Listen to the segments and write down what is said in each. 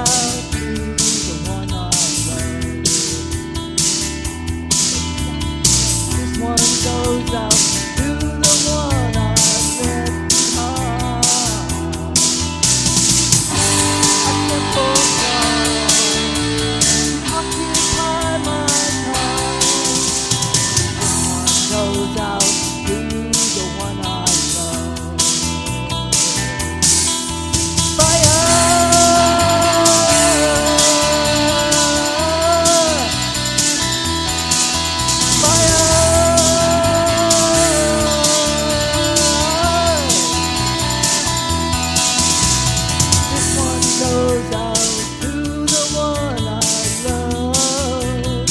out to the one I love. This one goes out to the one I left behind. A simple song occupy my time. This one goes out to the one I love. Fire, fire. This one goes out to the one I love.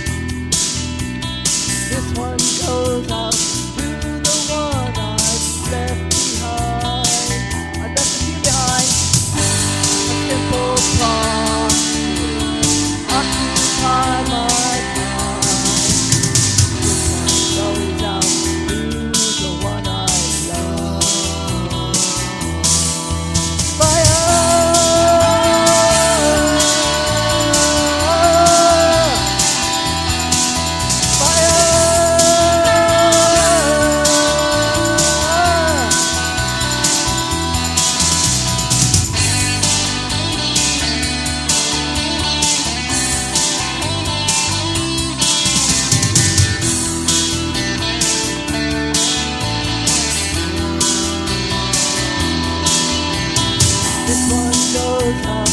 This one goes out to the one I've left behind. I left you behind. A simple promise occupy my time. This one goes out to the one I love. Fire, fire. This one goes out